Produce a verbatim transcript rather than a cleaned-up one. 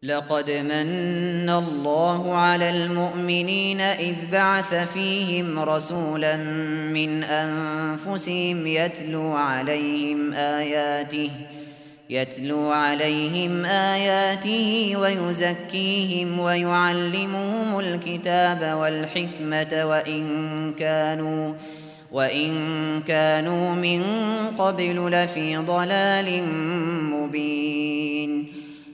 لقد من الله على المؤمنين إذ بعث فيهم رسولا من أنفسهم يتلو عليهم آياته يتلو عليهم آياته ويزكيهم ويعلمهم الكتاب والحكمة وإن كانوا وإن كانوا من قبل لفي ضلال مبين